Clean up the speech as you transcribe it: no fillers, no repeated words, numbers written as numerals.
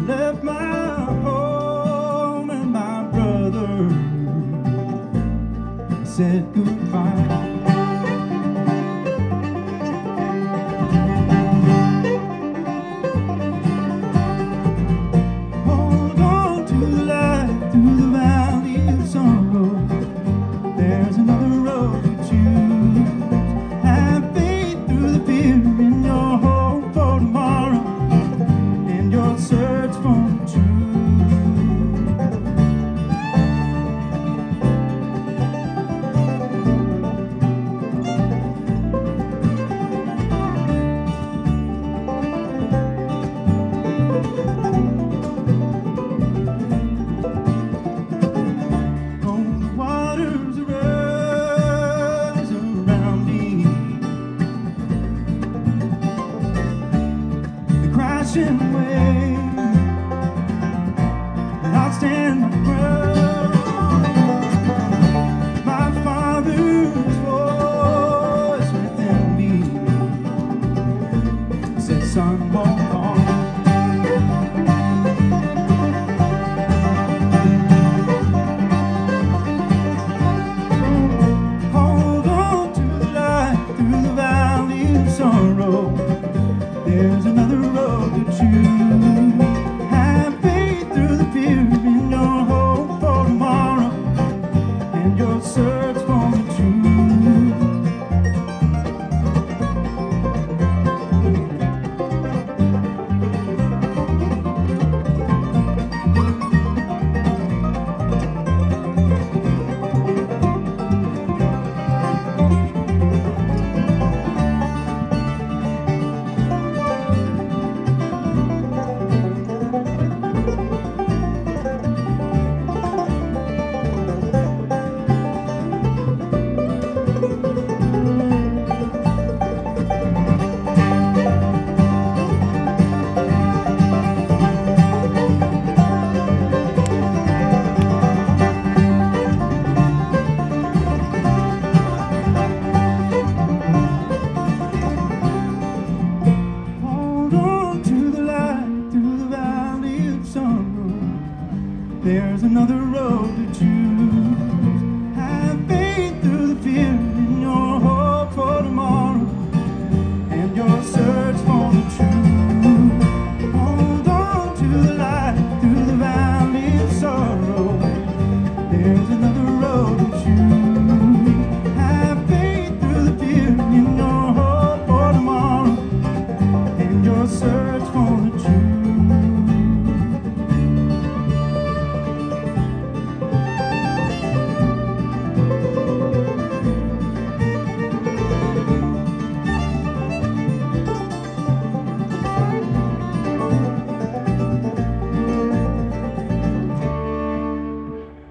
left my home and my brother. I said goodbye. Hold on to the light through the valley of sorrow. There's another road to choose. Have faith through the fear in your hope for tomorrow and your search for the truth. Crashing wave, and I'll stand my ground. My Father's voice within me says, "Son, walk on." Hold on to the light through the valley of sorrow. There's another road to choose. Have faith through the fear in your hope for tomorrow and your search for the truth. There's another road to choose.